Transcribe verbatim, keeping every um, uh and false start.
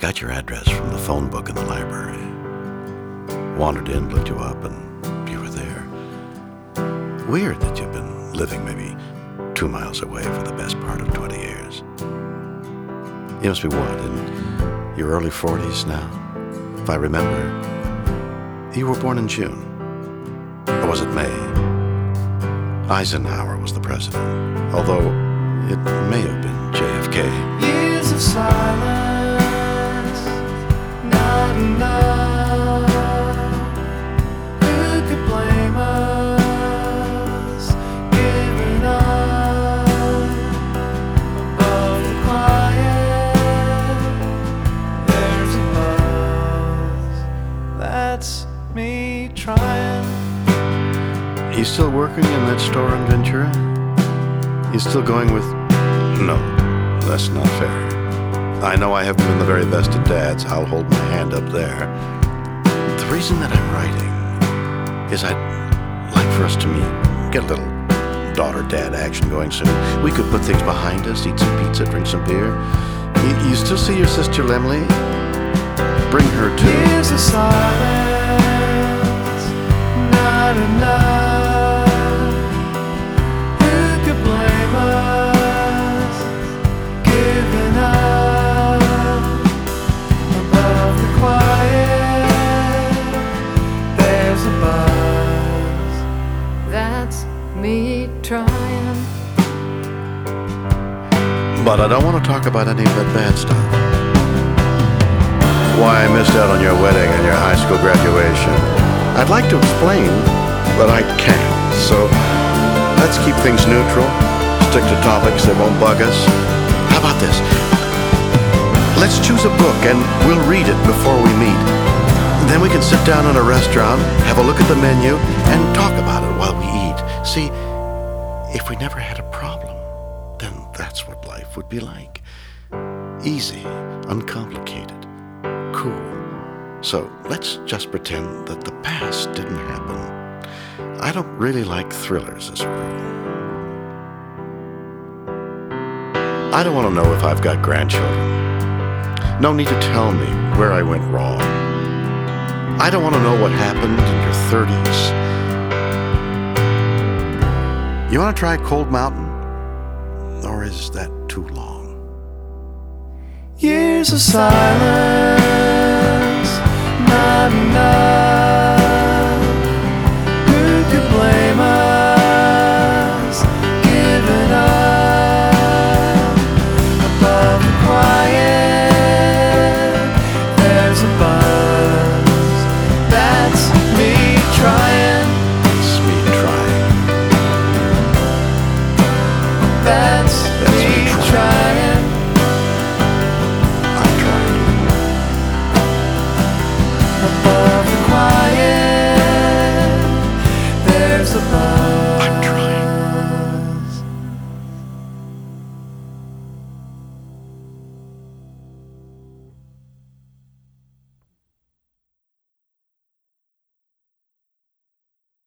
got your address from the phone book in the library. Wandered in, looked you up, and you were there. Weird that you've been living maybe two miles away for the best part of twenty years. You must be what, in your early forties now? If I remember, you were born in June. Or was it May? Eisenhower was the president, although it may have been J F K. Years of silence, not enough. Who could blame us? Giving up above the quiet. There's a buzz. That's me trying. You still working in that store in Ventura? You still going with... No, that's not fair. I know I haven't been the very best of dads. I'll hold my hand up there. The reason that I'm writing is I'd like for us to meet, get a little daughter-dad action going soon. We could put things behind us, eat some pizza, drink some beer. You, you still see your sister Lemley? Bring her too. Years of silence, not enough. Who could blame us? Giving up above the quiet. There's a buzz. That's me trying. But I don't want to talk about any of that bad stuff. Why I missed out on your wedding and your high school graduation. I'd like to explain, but I can't. So let's keep things neutral. Stick to topics that won't bug us. How about this? Let's choose a book and we'll read it before we meet. Then we can sit down in a restaurant, have a look at the menu, and talk about it while we eat. See, if we never had a problem, then that's what life would be like. Easy, uncomplicated, cool. So let's just pretend that the past didn't happen. I don't really like thrillers as a rule. I don't want to know if I've got grandchildren. No need to tell me where I went wrong. I don't want to know what happened in your thirties. You want to try Cold Mountain? Or is that too long? Years of silence.